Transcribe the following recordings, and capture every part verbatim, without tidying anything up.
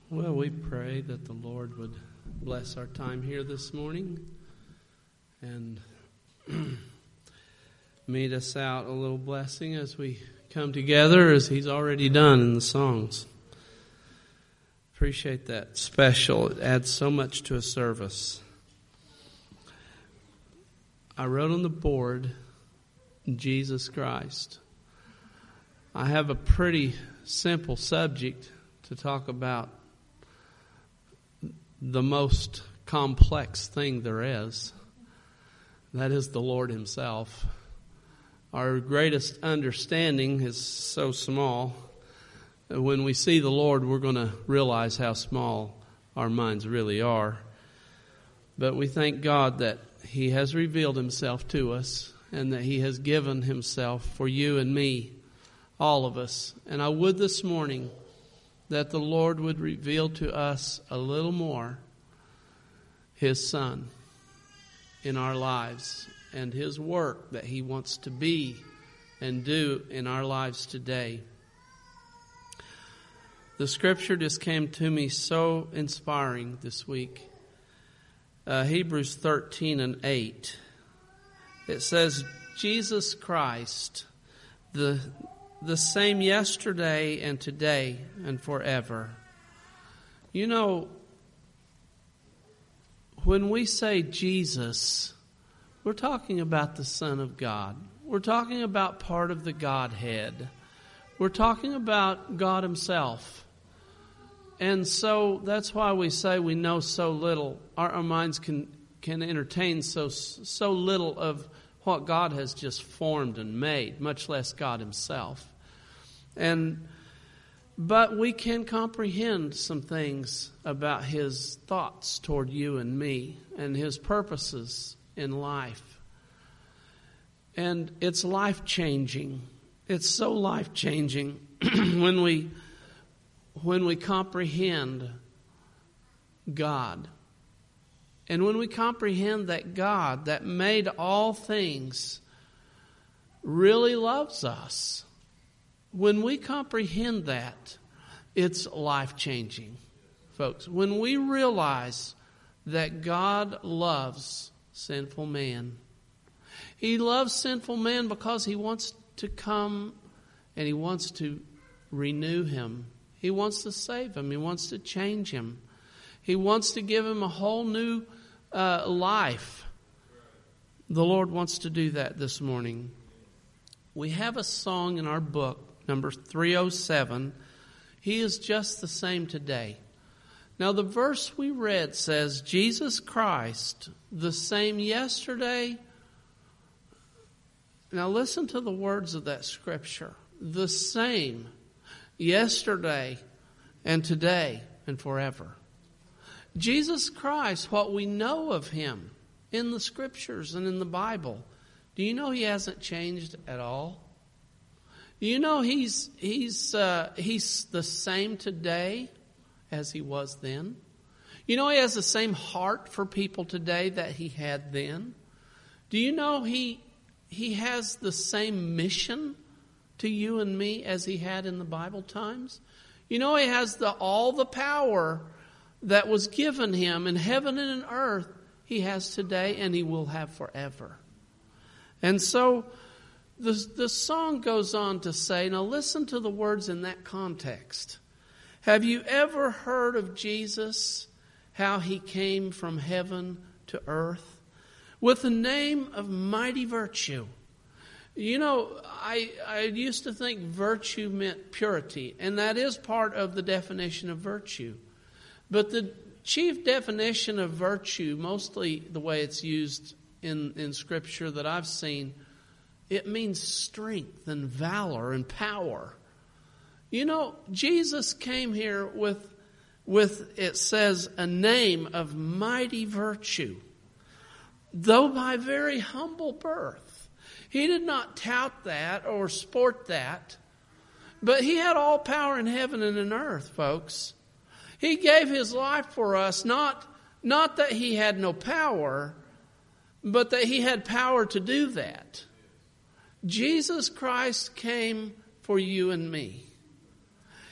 Well, we pray that the Lord would bless our time here this morning and meet us out a little blessing as we come together, as He's already done in the songs. Appreciate that. Special. It adds so much to a service. I wrote on the board, Jesus Christ. I have a pretty simple subject to talk about, the most complex thing there is. That is the Lord Himself. Our greatest understanding is so small. When we see the Lord, we're going to realize how small our minds really are. But we thank God that He has revealed Himself to us and that He has given Himself for you and me, all of us. And I would this morning that the Lord would reveal to us a little more His Son in our lives and His work that He wants to be and do in our lives today. The scripture just came to me so inspiring this week. Uh, Hebrews thirteen and eight. It says, Jesus Christ, the the same yesterday and today and forever. You know, when we say Jesus, we're talking about the Son of God. We're talking about part of the Godhead. We're talking about God Himself. And so that's why we say we know so little. Our, our minds can, can entertain so, so little of what God has just formed and made, much less God Himself. And but we can comprehend some things about His thoughts toward you and me and His purposes in life. And it's life-changing. It's so life-changing when we when we comprehend God. And when we comprehend that God that made all things really loves us. When we comprehend that, it's life-changing, folks. When we realize that God loves sinful man, He loves sinful man because He wants to come and He wants to renew him. He wants to save him. He wants to change him. He wants to give him a whole new uh, life. The Lord wants to do that this morning. We have a song in our book, number three oh seven, He is just the same today. Now the verse we read says, Jesus Christ, the same yesterday. Now listen to the words of that scripture. The same yesterday and today and forever. Jesus Christ, what we know of Him in the scriptures and in the Bible, do you know He hasn't changed at all? You know he's he's uh, he's the same today as He was then. You know He has the same heart for people today that He had then. Do you know He He has the same mission to you and me as He had in the Bible times? You know He has the all the power that was given Him in heaven and in earth. He has today and He will have forever. And so The, the song goes on to say, now listen to the words in that context. Have you ever heard of Jesus, how He came from heaven to earth with the name of mighty virtue? You know, I, I used to think virtue meant purity, and that is part of the definition of virtue. But the chief definition of virtue, mostly the way it's used in, in Scripture that I've seen, it means strength and valor and power. You know, Jesus came here with, with, it says, a name of mighty virtue. Though by very humble birth. He did not tout that or sport that. But He had all power in heaven and in earth, folks. He gave His life for us, not, not that He had no power, but that He had power to do that. Jesus Christ came for you and me.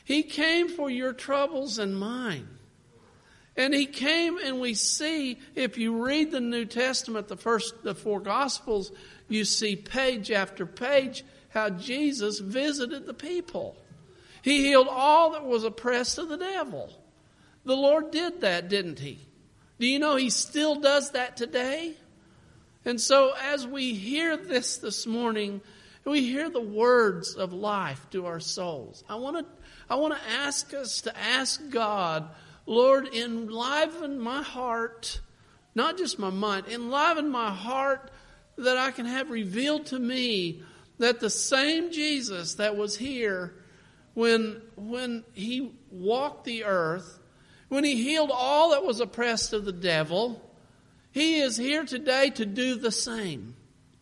He came for your troubles and mine. And he came, and we see, if you read the New Testament, the first, the four Gospels, you see page after page how Jesus visited the people. He healed all that was oppressed of the devil. The Lord did that, didn't he? Do you know he still does that today? And so as we hear this this morning, we hear the words of life to our souls. I want to, I want to ask us to ask God, Lord, enliven my heart, not just my mind, enliven my heart that I can have revealed to me that the same Jesus that was here when, when he walked the earth, when he healed all that was oppressed of the devil, he is here today to do the same.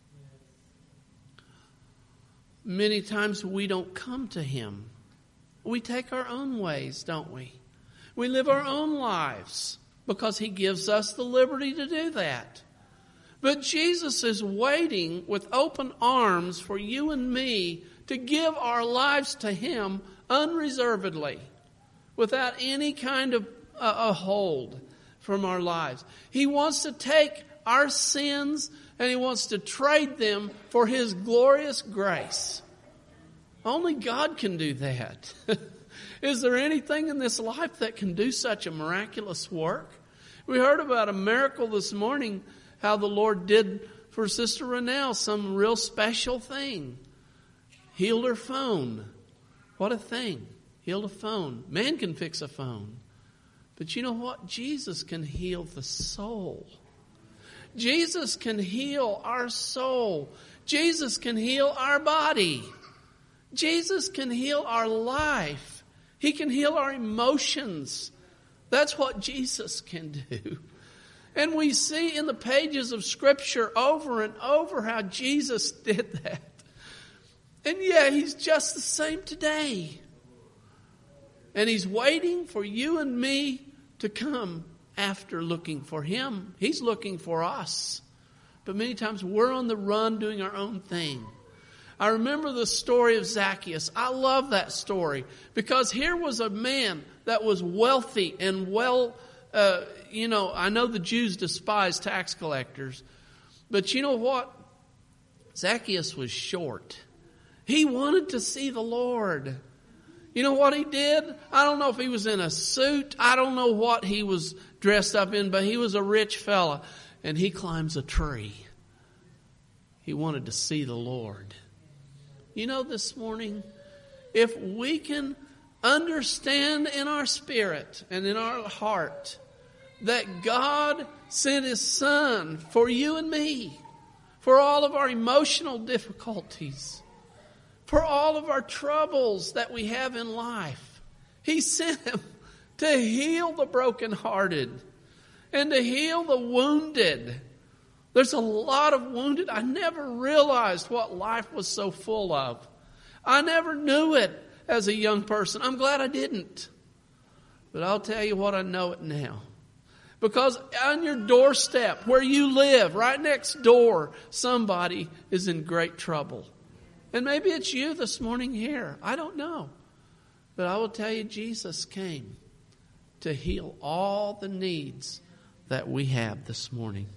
Many times we don't come to him. We take our own ways, don't we? We live our own lives because he gives us the liberty to do that. But Jesus is waiting with open arms for you and me to give our lives to him unreservedly, without any kind of uh, a hold from our lives. He wants to take our sins and he wants to trade them for his glorious grace. Only God can do that. Is there anything in this life that can do such a miraculous work? We heard about a miracle this morning, how the Lord did for Sister Renelle some real special thing. Healed her phone. What a thing. Healed a phone. Man can fix a phone. But you know what? Jesus can heal the soul. Jesus can heal our soul. Jesus can heal our body. Jesus can heal our life. He can heal our emotions. That's what Jesus can do. And we see in the pages of Scripture over and over how Jesus did that. And yeah, he's just the same today. And he's waiting for you and me to come after looking for him. He's looking for us. But many times we're on the run doing our own thing. I remember the story of Zacchaeus. I love that story because here was a man that was wealthy and well, uh, you know, I know the Jews despise tax collectors, but you know what? Zacchaeus was short. He wanted to see the Lord. You know what he did? I don't know if he was in a suit. I don't know what he was dressed up in, but he was a rich fella, and he climbs a tree. He wanted to see the Lord. You know, this morning, if we can understand in our spirit and in our heart that God sent his Son for you and me, for all of our emotional difficulties, for all of our troubles that we have in life, he sent him to heal the brokenhearted and to heal the wounded. There's a lot of wounded. I never realized what life was so full of. I never knew it as a young person. I'm glad I didn't. But I'll tell you what, I know it now. Because on your doorstep, where you live, right next door, somebody is in great trouble. And maybe it's you this morning here. I don't know. But I will tell you, Jesus came to heal all the needs that we have this morning.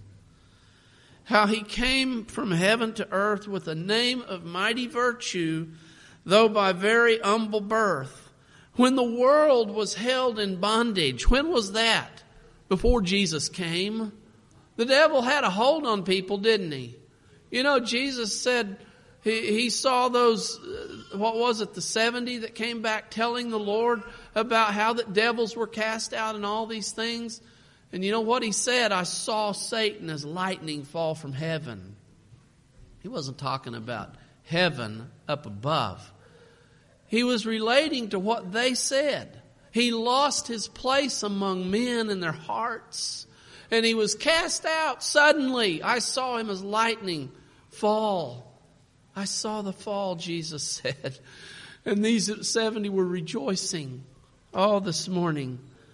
How he came from heaven to earth with a name of mighty virtue, though by very humble birth. When the world was held in bondage, when was that? Before Jesus came. The devil had a hold on people, didn't he? You know, Jesus said he, he saw those, uh, what was it, the seventy that came back telling the Lord about how the devils were cast out and all these things. And you know what he said? I saw Satan as lightning fall from heaven. He wasn't talking about heaven up above. He was relating to what they said. He lost his place among men in their hearts. And he was cast out suddenly. I saw him as lightning fall. I saw the fall, Jesus said. And these seventy were rejoicing all this morning.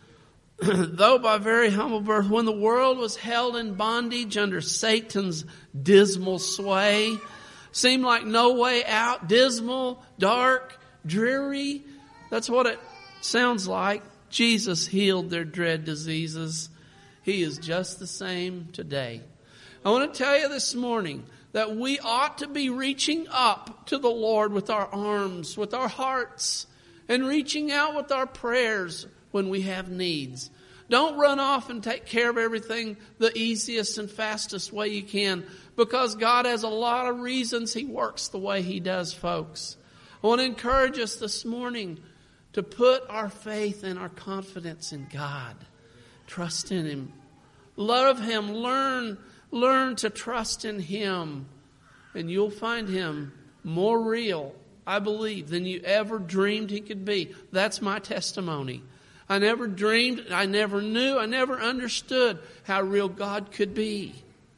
Though by very humble birth, when the world was held in bondage under Satan's dismal sway, seemed like no way out, dismal, dark, dreary. That's what it sounds like. Jesus healed their dread diseases. He is just the same today. I want to tell you this morning that we ought to be reaching up to the Lord with our arms, with our hearts, and reaching out with our prayers when we have needs. Don't run off and take care of everything the easiest and fastest way you can, because God has a lot of reasons He works the way He does, folks. I want to encourage us this morning to put our faith and our confidence in God. Trust in Him. Love Him. Learn, learn to trust in Him. And you'll find Him more real, I believe, than you ever dreamed He could be. That's my testimony. I never dreamed, I never knew, I never understood how real God could be.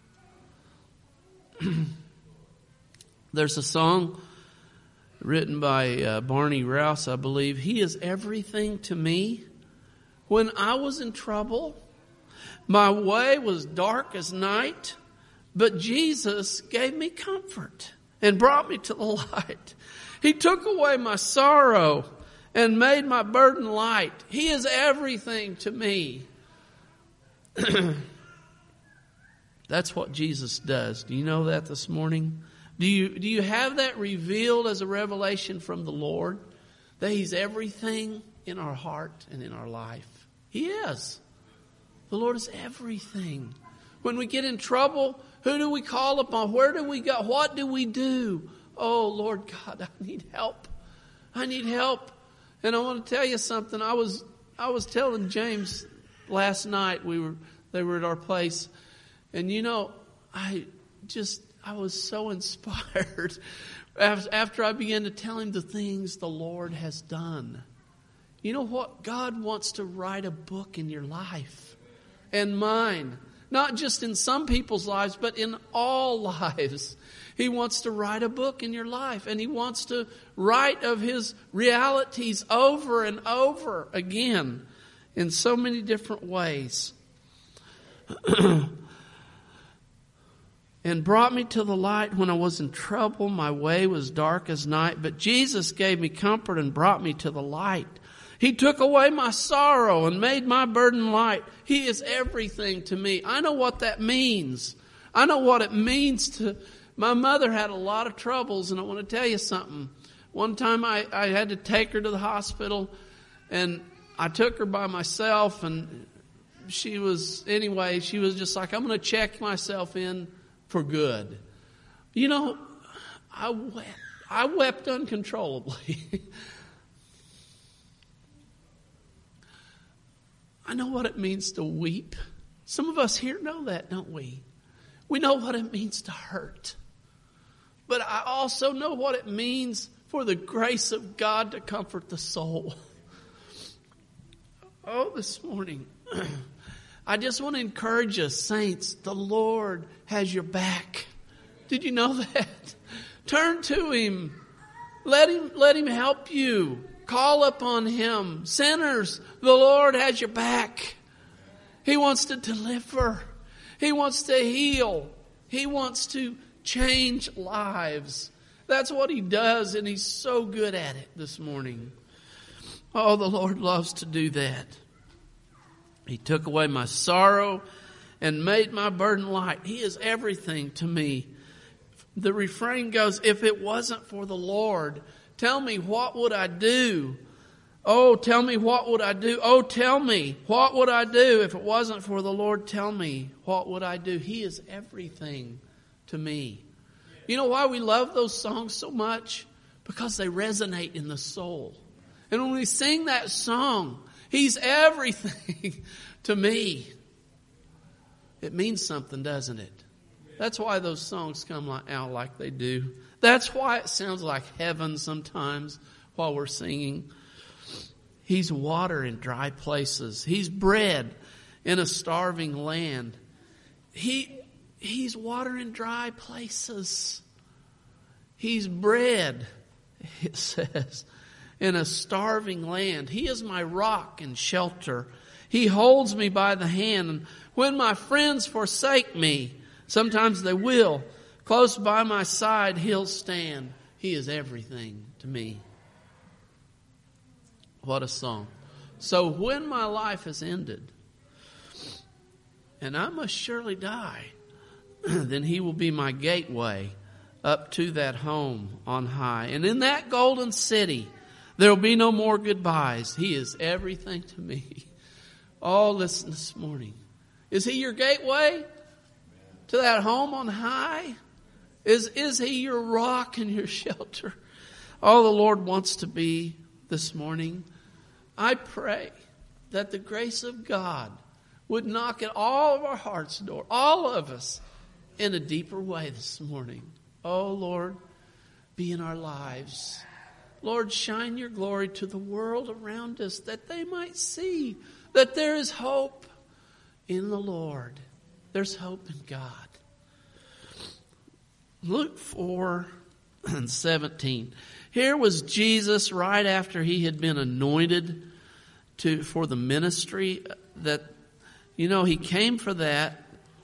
There's a song written by uh, Barney Rouse, I believe. He is everything to me. When I was in trouble, my way was dark as night, but Jesus gave me comfort and brought me to the light. He took away my sorrow and made my burden light. He is everything to me. That's what Jesus does. Do you know that this morning? Do you, do you have that revealed as a revelation from the Lord? That He's everything in our heart and in our life? He is. The Lord is everything. When we get in trouble, who do we call upon? Where do we go? What do we do? Oh, Lord God, I need help. I need help. And I want to tell you something. I was I was telling James last night. We were they were at our place, and you know, I just I was so inspired after I began to tell him the things the Lord has done. You know what? God wants to write a book in your life and mine. Not just in some people's lives, but in all lives. He wants to write a book in your life, and He wants to write of His realities over and over again in so many different ways. And brought me to the light when I was in trouble. My way was dark as night, but Jesus gave me comfort and brought me to the light. He took away my sorrow and made my burden light. He is everything to me. I know what that means. I know what it means to... My mother had a lot of troubles, and I want to tell you something. One time I, I had to take her to the hospital, and I took her by myself, and she was... Anyway, she was just like, I'm going to check myself in for good. You know, I wept. I wept uncontrollably. I know what it means to weep. Some of us here know that, don't we? We know what it means to hurt. But I also know what it means for the grace of God to comfort the soul. Oh, this morning, I just want to encourage us, saints, the Lord has your back. Did you know that? Turn to Him. Let Him, let Him help you. Call upon Him. Sinners, the Lord has your back. He wants to deliver. He wants to heal. He wants to change lives. That's what He does, and He's so good at it this morning. Oh, the Lord loves to do that. He took away my sorrow and made my burden light. He is everything to me. The refrain goes, if it wasn't for the Lord, tell me, what would I do? Oh, tell me, what would I do? Oh, tell me, what would I do if it wasn't for the Lord? Tell me, what would I do? He is everything to me. You know why we love those songs so much? Because they resonate in the soul. And when we sing that song, He's everything to me, it means something, doesn't it? That's why those songs come out like they do. That's why it sounds like heaven sometimes while we're singing. He's water in dry places. He's bread in a starving land. He, he's water in dry places. He's bread, it says, in a starving land. He is my rock and shelter. He holds me by the hand. And when my friends forsake me, sometimes they will, close by my side He'll stand. He is everything to me. What a song. So when my life is ended, and I must surely die, then he will be my gateway up to that home on high. And in that golden city, there will be no more goodbyes. He is everything to me. Oh, listen this morning. Is he your gateway to that home on high? Is, is he your rock and your shelter? Oh, the Lord wants to be this morning. I pray that the grace of God would knock at all of our hearts' door, all of us, in a deeper way this morning. Oh, Lord, be in our lives. Lord, shine your glory to the world around us, that they might see that there is hope in the Lord. There's hope in God. Luke four and seventeen. Here was Jesus right after he had been anointed to for the ministry. That, you know, he came for that.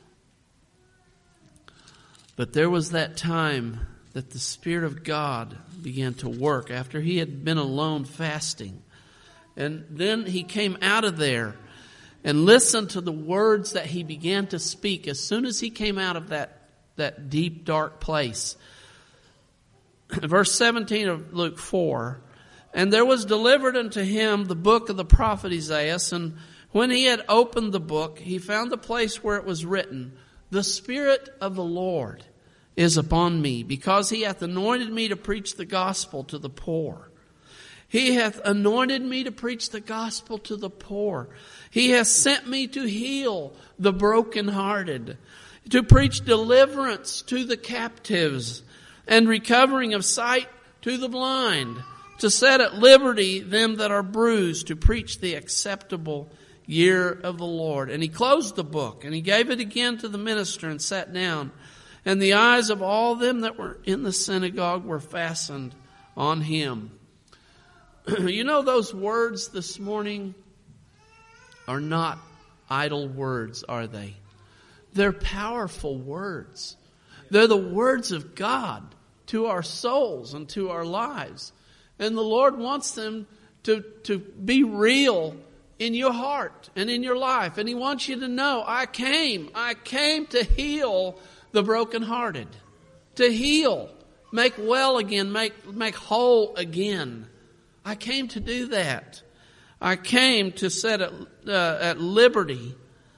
But there was that time that the Spirit of God began to work after he had been alone fasting. And then he came out of there and listened to the words that he began to speak as soon as he came out of that, that deep, dark place. Verse seventeen of Luke four, and there was delivered unto him the book of the prophet Isaiah, and when he had opened the book, he found the place where it was written, the Spirit of the Lord is upon me, because he hath anointed me to preach the gospel to the poor. He hath anointed me to preach the gospel to the poor. He hath sent me to heal the brokenhearted, to preach deliverance to the captives, and recovering of sight to the blind, to set at liberty them that are bruised, to preach the acceptable year of the Lord. And he closed the book, and he gave it again to the minister, and sat down. And the eyes of all them that were in the synagogue were fastened on him. You know, those words this morning are not idle words, are they? They're powerful words. They're the words of God to our souls and to our lives. And the Lord wants them to, to be real in your heart and in your life. And he wants you to know, I came, I came to heal the brokenhearted, to heal, make well again, make, make whole again. I came to do that. I came to set at, uh, at liberty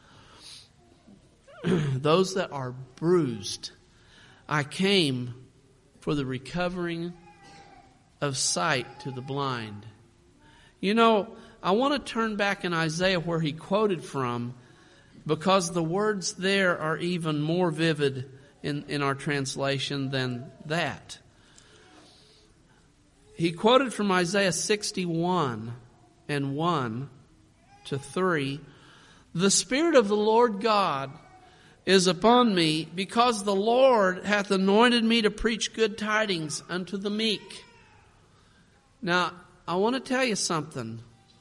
those that are bruised. I came for the recovering of sight to the blind. You know, I want to turn back in Isaiah where he quoted from, because the words there are even more vivid in, in our translation than that. He quoted from Isaiah sixty-one and one to three. The Spirit of the Lord God is upon me, because the Lord hath anointed me to preach good tidings unto the meek. Now, I want to tell you something.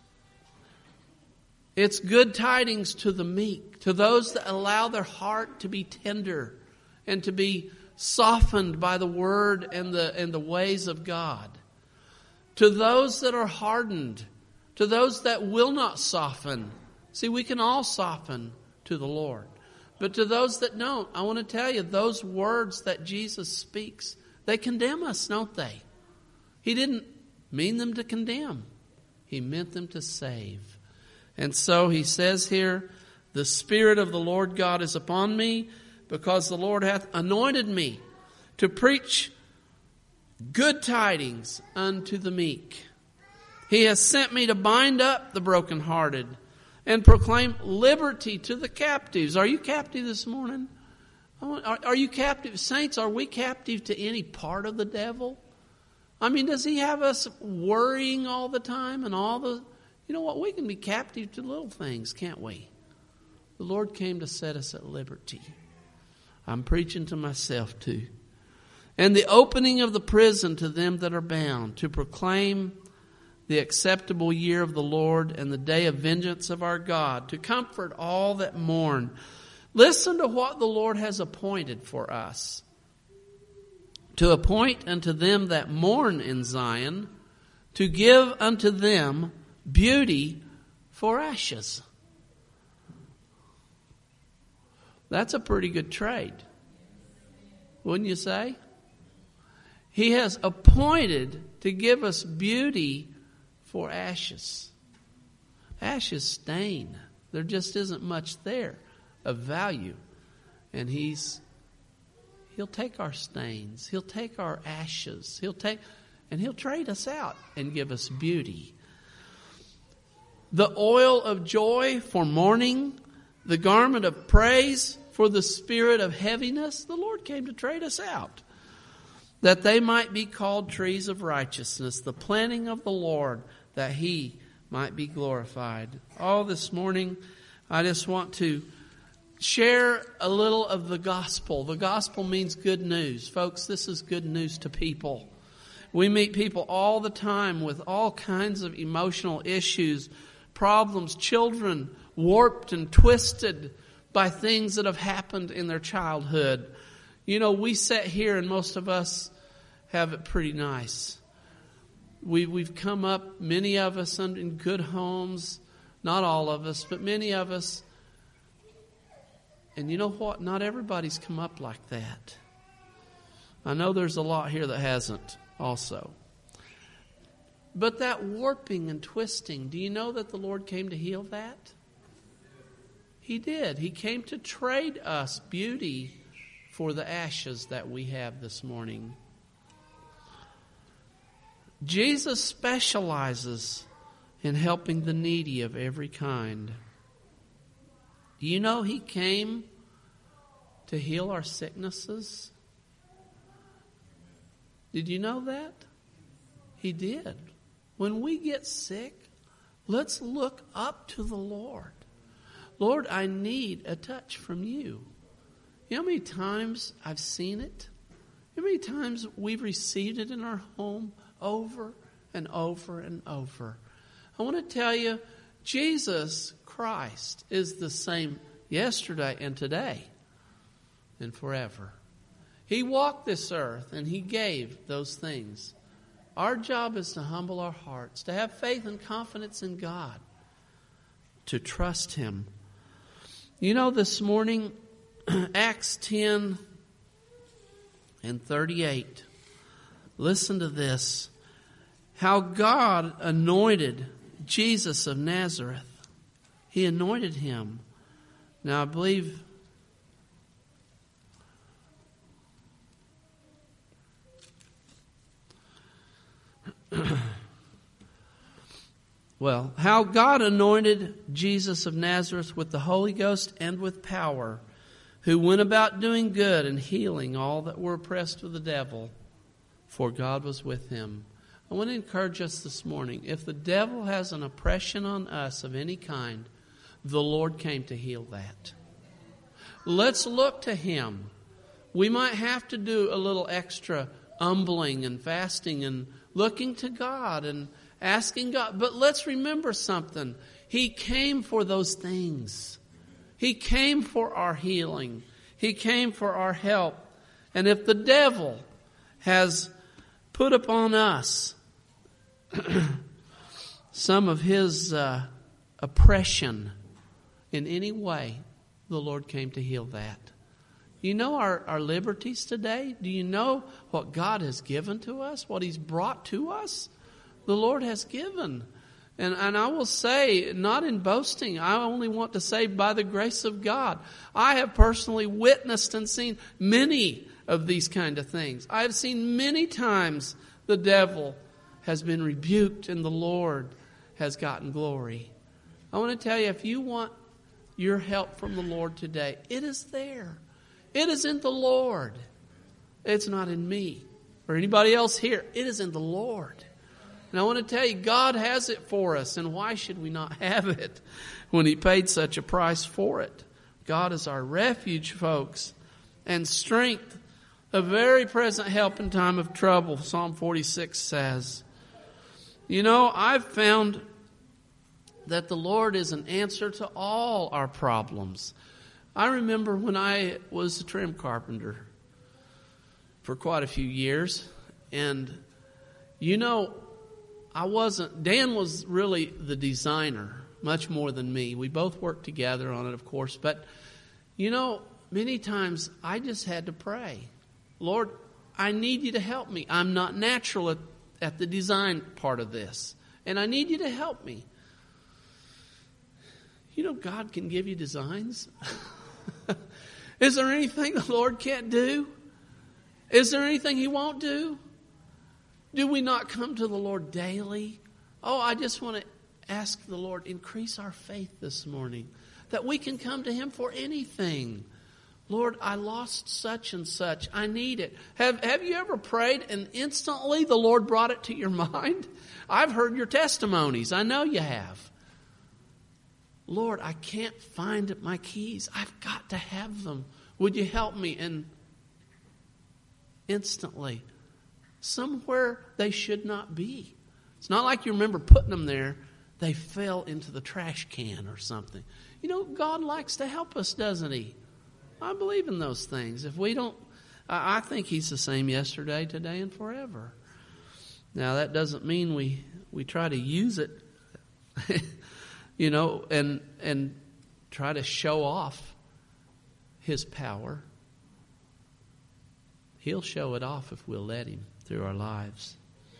It's good tidings to the meek, to those that allow their heart to be tender and to be softened by the word and the and the ways of God. To those that are hardened, to those that will not soften. See, we can all soften to the Lord. But to those that don't, I want to tell you, those words that Jesus speaks, they condemn us, don't they? He didn't mean them to condemn. He meant them to save. And so he says here, the Spirit of the Lord God is upon me, because the Lord hath anointed me to preach good tidings unto the meek. He has sent me to bind up the brokenhearted and proclaim liberty to the captives. Are you captive this morning? Are, are you captive? Saints, are we captive to any part of the devil? I mean, does he have us worrying all the time and all the... You know what? We can be captive to little things, can't we? The Lord came to set us at liberty. I'm preaching to myself too. And the opening of the prison to them that are bound, to proclaim the acceptable year of the Lord and the day of vengeance of our God, to comfort all that mourn. Listen to what the Lord has appointed for us. To appoint unto them that mourn in Zion, to give unto them beauty for ashes. That's a pretty good trade, wouldn't you say? He has appointed to give us beauty for ashes. Ashes stain. There just isn't much there of value. And he's He'll take our stains. He'll take our ashes. He'll take and he'll trade us out and give us beauty. The oil of joy for mourning, the garment of praise for the spirit of heaviness. The Lord came to trade us out, that they might be called trees of righteousness, the planting of the Lord, that He might be glorified. Oh, this morning, I just want to share a little of the gospel. The gospel means good news. Folks, this is good news to people. We meet people all the time with all kinds of emotional issues, problems, children warped and twisted by things that have happened in their childhood. You know, we sit here and most of us have it pretty nice. We, we've come up, many of us, in good homes. Not all of us, but many of us. And you know what? Not everybody's come up like that. I know there's a lot here that hasn't also. But that warping and twisting, do you know that the Lord came to heal that? He did. He came to trade us beauty for the ashes that we have this morning. Jesus specializes in helping the needy of every kind. Do you know He came to heal our sicknesses? Did you know that? He did. When we get sick, let's look up to the Lord. Lord, I need a touch from You. You know how many times I've seen it? You know how many times we've received it in our home over and over and over? I want to tell you, Jesus Christ is the same yesterday and today and forever. He walked this earth and He gave those things. Our job is to humble our hearts, to have faith and confidence in God, to trust Him. You know, this morning, Acts ten and thirty-eight, listen to this. How God anointed Jesus of Nazareth. He anointed Him. Now, I believe well, how God anointed Jesus of Nazareth with the Holy Ghost and with power, who went about doing good and healing all that were oppressed of the devil, for God was with Him. I want to encourage us this morning. If the devil has an oppression on us of any kind, the Lord came to heal that. Let's look to Him. We might have to do a little extra humbling and fasting and looking to God and asking God. But let's remember something. He came for those things. He came for our healing. He came for our help. And if the devil has put upon us some of his uh, oppression in any way, the Lord came to heal that. Do you know our, our liberties today? Do you know what God has given to us? What He's brought to us? The Lord has given. And, and I will say, not in boasting, I only want to say by the grace of God. I have personally witnessed and seen many of these kind of things. I have seen many times the devil has been rebuked and the Lord has gotten glory. I want to tell you, if you want your help from the Lord today, it is there. It is in the Lord. It's not in me or anybody else here. It is in the Lord. And I want to tell you, God has it for us. And why should we not have it when He paid such a price for it? God is our refuge, folks, and strength, a very present help in time of trouble, Psalm forty-six says. You know, I've found that the Lord is an answer to all our problems. I remember when I was a trim carpenter for quite a few years, and you know, I wasn't, Dan was really the designer, much more than me. We both worked together on it, of course. But, you know, many times I just had to pray. Lord, I need you to help me. I'm not natural at, at the design part of this. And I need you to help me. You know, God can give you designs. Is there anything the Lord can't do? Is there anything He won't do? Do we not come to the Lord daily? Oh, I just want to ask the Lord, increase our faith this morning, that we can come to Him for anything. Lord, I lost such and such. I need it. Have, have you ever prayed and instantly the Lord brought it to your mind? I've heard your testimonies. I know you have. Lord, I can't find my keys. I've got to have them. Would you help me? And instantly, somewhere they should not be. It's not like you remember putting them there. They fell into the trash can or something. You know, God likes to help us, doesn't He? I believe in those things. If we don't, I think He's the same yesterday, today, and forever. Now, that doesn't mean we, we try to use it, you know, and and try to show off His power. He'll show it off if we'll let Him through our lives.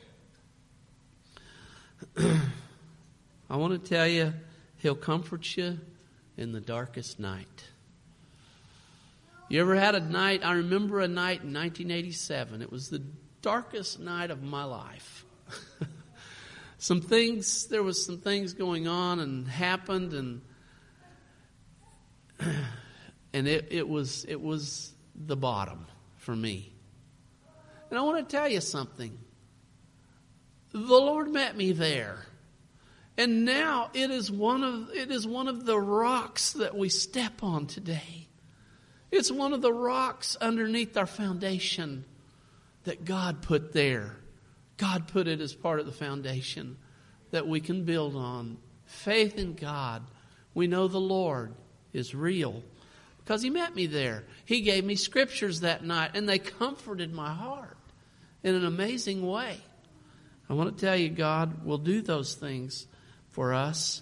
I want to tell you, He'll comfort you in the darkest night. You ever had a night? I remember a night in nineteen eighty-seven. It was the darkest night of my life. Some things, there was some things going on and happened, and and it, it was it was the bottom for me. And I want to tell you something. The Lord met me there. And now it is one of it is one of the rocks that we step on today. It's one of the rocks underneath our foundation that God put there. God put it as part of the foundation that we can build on. Faith in God. We know the Lord is real because He met me there. He gave me scriptures that night and they comforted my heart in an amazing way. I want to tell you, God will do those things for us.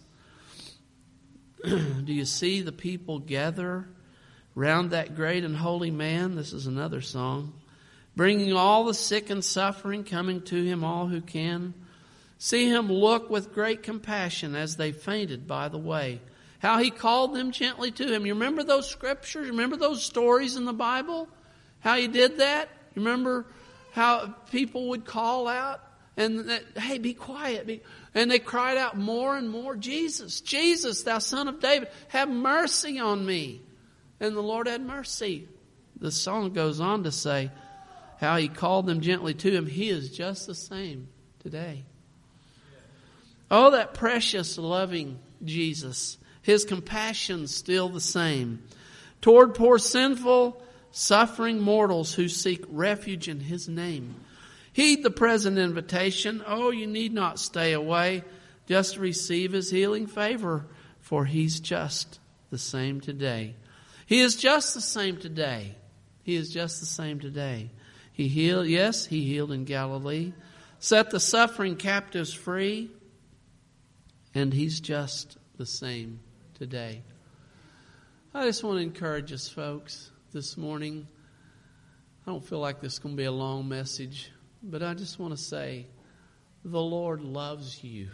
Do you see the people gather round that great and holy man? This is another song. Bringing all the sick and suffering, coming to Him all who can. See Him look with great compassion as they fainted by the way. How He called them gently to Him. You remember those scriptures? You remember those stories in the Bible? How He did that? You remember how people would call out? And that, hey, be quiet. Be, and they cried out more and more, Jesus, Jesus, thou Son of David, have mercy on me. And the Lord had mercy. The song goes on to say how He called them gently to Him. He is just the same today. Oh, that precious, loving Jesus. His compassion still the same. Toward poor, sinful, suffering mortals who seek refuge in His name. Heed the present invitation. Oh, you need not stay away. Just receive His healing favor, for He's just the same today. He is just the same today. He is just the same today. He healed, yes, He healed in Galilee. Set the suffering captives free. And He's just the same today. I just want to encourage us, folks, this morning. I don't feel like this is going to be a long message. But I just want to say, the Lord loves you.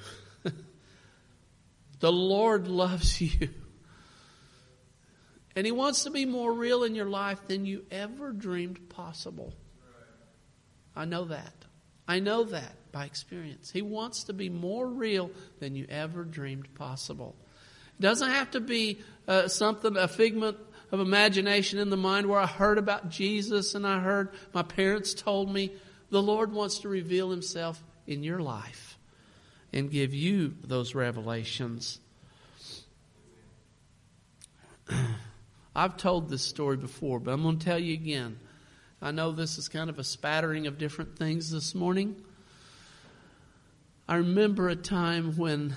The Lord loves you. And He wants to be more real in your life than you ever dreamed possible. I know that. I know that by experience. He wants to be more real than you ever dreamed possible. It doesn't have to be uh, something, a figment of imagination in the mind where I heard about Jesus and I heard my parents told me. The Lord wants to reveal Himself in your life and give you those revelations. I've told this story before, but I'm going to tell you again. I know this is kind of a spattering of different things this morning. I remember a time when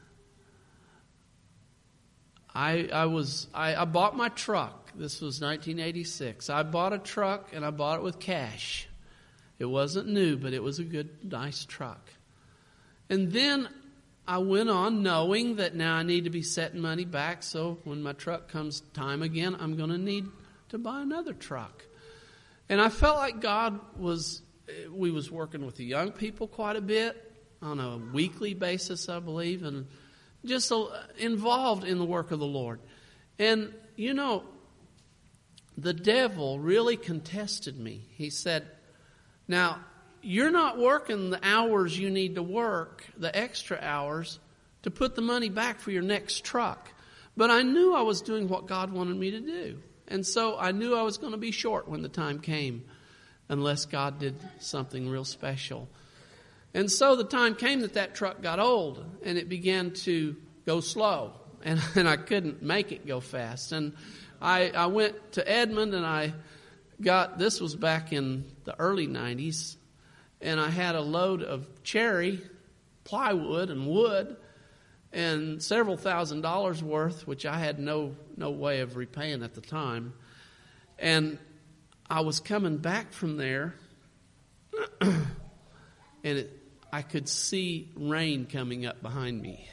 I I was I, I bought my truck. This was nineteen eighty-six. I bought a truck and I bought it with cash. It wasn't new, but it was a good, nice truck. And then I went on knowing that now I need to be setting money back, so when my truck comes time again, I'm going to need to buy another truck. And I felt like God was, we was working with the young people quite a bit on a weekly basis, I believe, and just involved in the work of the Lord. And, you know, the devil really contested me. He said, now, you're not working the hours you need to work, the extra hours, to put the money back for your next truck. But I knew I was doing what God wanted me to do. And so I knew I was going to be short when the time came, unless God did something real special. And so the time came that that truck got old, and it began to go slow. And, and I couldn't make it go fast. And I, I went to Edmond, and I got, this was back in the early nineties, and I had a load of cherry, plywood, and wood, and several thousand dollars worth, which I had no no way of repaying at the time. And I was coming back from there, and it, I could see rain coming up behind me.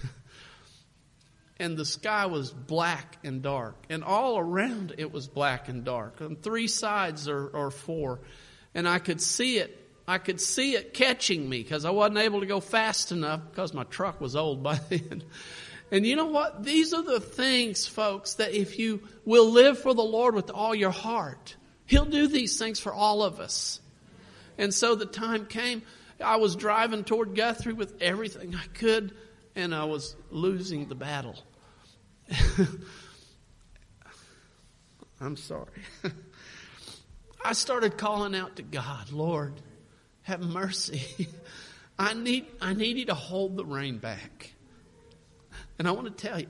And the sky was black and dark, and all around it was black and dark, on three sides or, or four. And I could see it. I could see it catching me because I wasn't able to go fast enough because my truck was old by then. And you know what? These are the things, folks, that if you will live for the Lord with all your heart, He'll do these things for all of us. And so the time came. I was driving toward Guthrie with everything I could, and I was losing the battle. I'm sorry. I started calling out to God, Lord, have mercy. I need I need you to hold the rain back. And I want to tell you,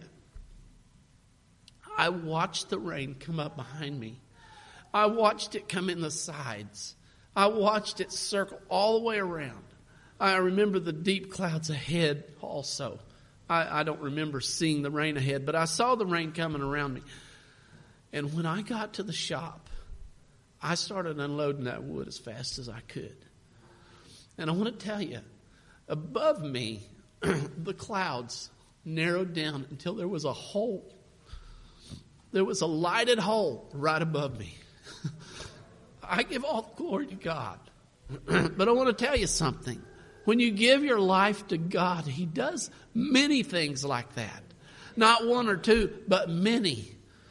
I watched the rain come up behind me. I watched it come in the sides. I watched it circle all the way around. I remember the deep clouds ahead also. I, I don't remember seeing the rain ahead, but I saw the rain coming around me. And when I got to the shop, I started unloading that wood as fast as I could. And I want to tell you, above me, the clouds narrowed down until there was a hole. There was a lighted hole right above me. I give all the glory to God. But I want to tell you something. When you give your life to God, He does many things like that. Not one or two, but many.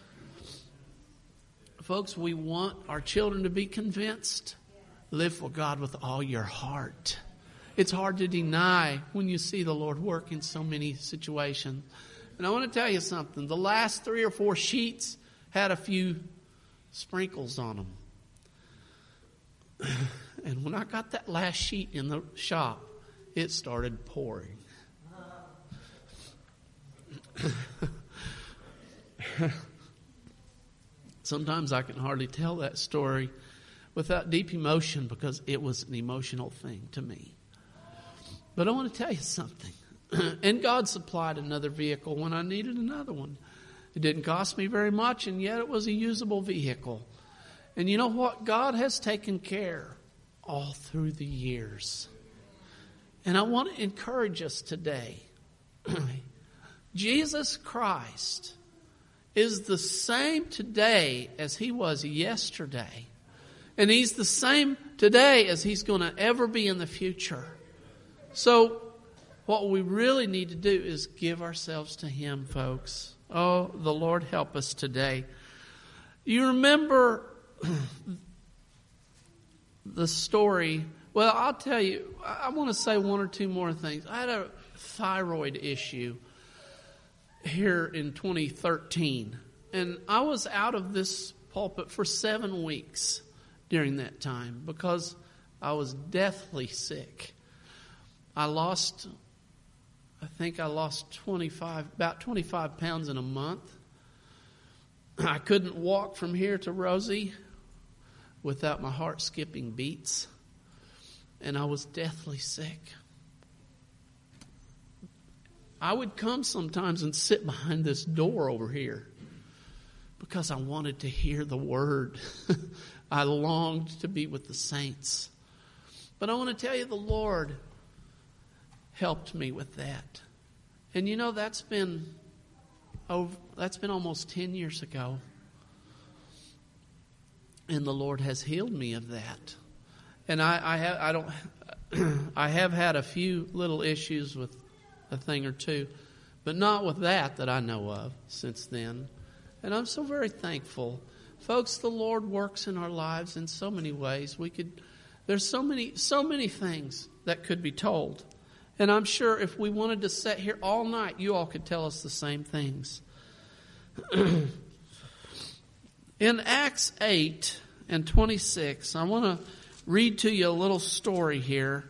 Folks, we want our children to be convinced. Live for God with all your heart. It's hard to deny when you see the Lord work in so many situations. And I want to tell you something. The last three or four sheets had a few sprinkles on them. And when I got that last sheet in the shop, it started pouring. Sometimes I can hardly tell that story without deep emotion because it was an emotional thing to me. But I want to tell you something. And God supplied another vehicle when I needed another one. It didn't cost me very much, and yet it was a usable vehicle. And you know what? God has taken care all through the years. And I want to encourage us today. Jesus Christ is the same today as He was yesterday. And He's the same today as He's going to ever be in the future. So what we really need to do is give ourselves to Him, folks. Oh, the Lord help us today. You remember the story. Well, I'll tell you, I want to say one or two more things. I had a thyroid issue here in twenty thirteen. And I was out of this pulpit for seven weeks during that time because I was deathly sick. I lost, I think I lost twenty-five, about twenty-five pounds in a month. I couldn't walk from here to Rosie without my heart skipping beats. And I was deathly sick. I would come sometimes and sit behind this door over here because I wanted to hear the word. I longed to be with the saints. But I want to tell you, the Lord, helped me with that. And you know, that's been over, that's been almost ten years ago. And the Lord has healed me of that. And I, I have I don't I have had a few little issues with a thing or two, but not with that that I know of since then. And I'm so very thankful. Folks, the Lord works in our lives in so many ways. We could there's so many so many things that could be told. And I'm sure if we wanted to sit here all night, you all could tell us the same things. In Acts eight and twenty-six, I want to read to you a little story here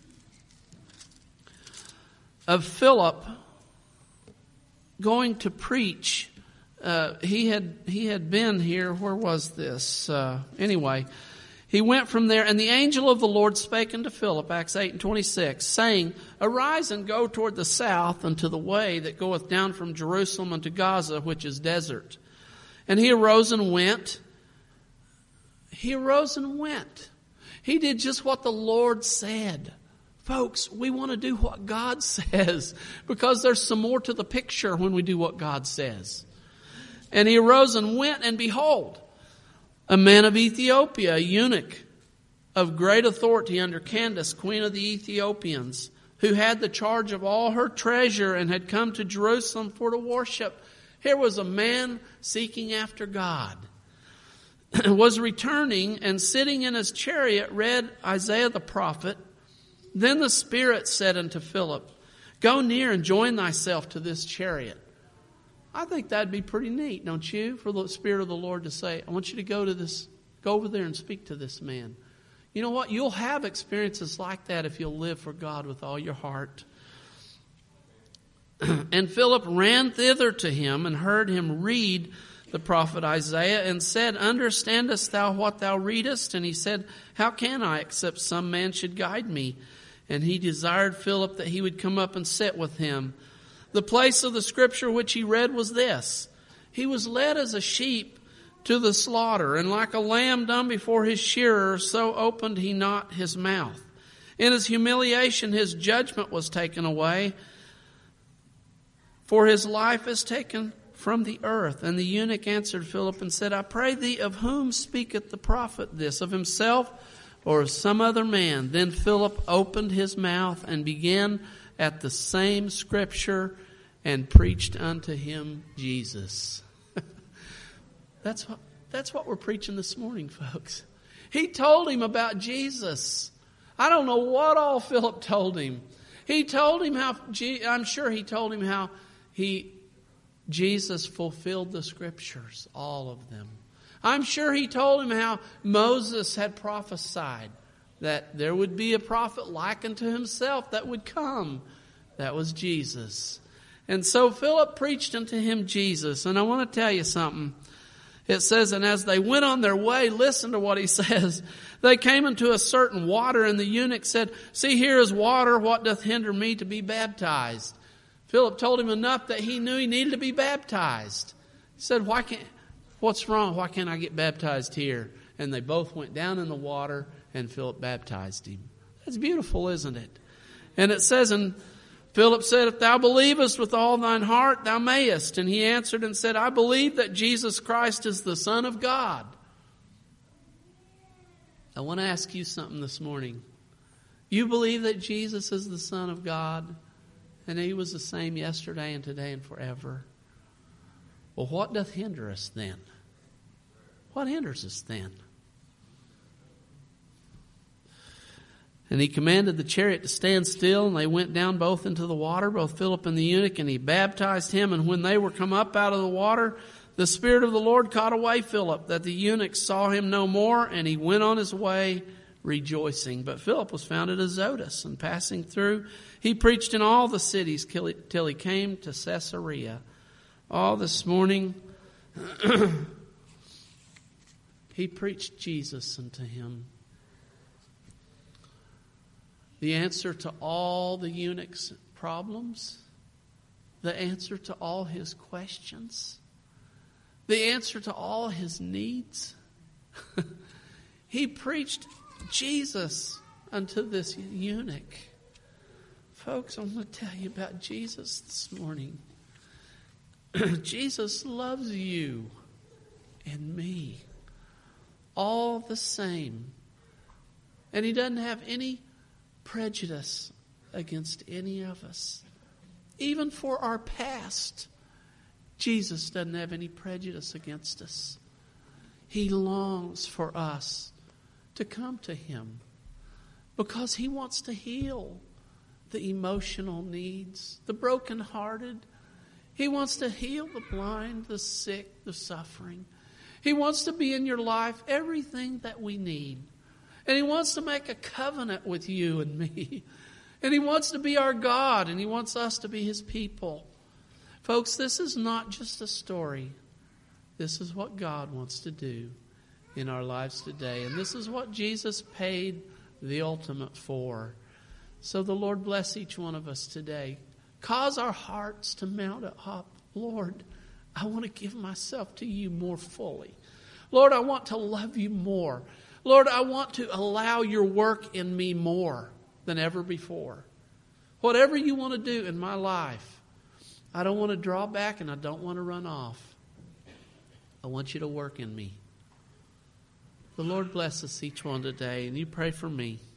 of Philip going to preach. Uh, he had he had been here. Where was this? Uh, anyway, he went from there, and the angel of the Lord spake unto Philip, Acts eight and twenty-six, saying, Arise and go toward the south unto the way that goeth down from Jerusalem unto Gaza, which is desert. And he arose and went. He arose and went. He did just what the Lord said. Folks, we want to do what God says because there's some more to the picture when we do what God says. And he arose and went, and behold, a man of Ethiopia, a eunuch of great authority under Candace, queen of the Ethiopians, who had the charge of all her treasure and had come to Jerusalem for to worship. Here was a man seeking after God. Was returning and sitting in his chariot read Isaiah the prophet. Then the Spirit said unto Philip, Go near and join thyself to this chariot. I think that'd be pretty neat, don't you? For the Spirit of the Lord to say, I want you to go to this, go over there and speak to this man. You know what? You'll have experiences like that if you'll live for God with all your heart. And Philip ran thither to him and heard him read the prophet Isaiah and said, Understandest thou what thou readest? And he said, How can I, except some man should guide me? And he desired Philip that he would come up and sit with him. The place of the scripture which he read was this: He was led as a sheep to the slaughter, and like a lamb dumb before his shearer, so opened he not his mouth. In his humiliation his judgment was taken away, for his life is taken from the earth. And the eunuch answered Philip and said, I pray thee, of whom speaketh the prophet this, of himself or of some other man? Then Philip opened his mouth and began at the same scripture and preached unto him Jesus. That's what, that's what we're preaching this morning, folks. He told him about Jesus. I don't know what all Philip told him. He told him how, I'm sure he told him how he Jesus fulfilled the scriptures, all of them. I'm sure he told him how Moses had prophesied that there would be a prophet like unto himself that would come. That was Jesus. And so Philip preached unto him Jesus. And I want to tell you something. It says, and as they went on their way, listen to what he says. They came into a certain water, and the eunuch said, See, here is water. What doth hinder me to be baptized? Philip told him enough that he knew he needed to be baptized. He said, Why can't, what's wrong? Why can't I get baptized here? And they both went down in the water, and Philip baptized him. That's beautiful, isn't it? And it says, and Philip said, If thou believest with all thine heart, thou mayest. And he answered and said, I believe that Jesus Christ is the Son of God. I want to ask you something this morning. You believe that Jesus is the Son of God? And he was the same yesterday and today and forever. Well, what doth hinder us then? What hinders us then? And he commanded the chariot to stand still, and they went down both into the water, both Philip and the eunuch, and he baptized him. And when they were come up out of the water, the Spirit of the Lord caught away Philip, that the eunuch saw him no more, and he went on his way rejoicing. But Philip was found at Azotus, and passing through, he preached in all the cities till he came to Caesarea. All this morning, he preached Jesus unto him. The answer to all the eunuch's problems, the answer to all his questions, the answer to all his needs. He preached Jesus unto this eunuch. Folks, I'm going to tell you about Jesus this morning. Jesus loves you and me all the same. And he doesn't have any prejudice against any of us. Even for our past, Jesus doesn't have any prejudice against us. He longs for us to come to him because he wants to heal the emotional needs, the brokenhearted. He wants to heal the blind, the sick, the suffering. He wants to be in your life everything that we need. And he wants to make a covenant with you and me. And he wants to be our God, and he wants us to be his people. Folks, this is not just a story. This is what God wants to do in our lives today. And this is what Jesus paid the ultimate for. So the Lord bless each one of us today. Cause our hearts to mount up. Lord, I want to give myself to you more fully. Lord, I want to love you more. Lord, I want to allow your work in me more than ever before. Whatever you want to do in my life, I don't want to draw back and I don't want to run off. I want you to work in me. The Lord bless us each one today, and you pray for me.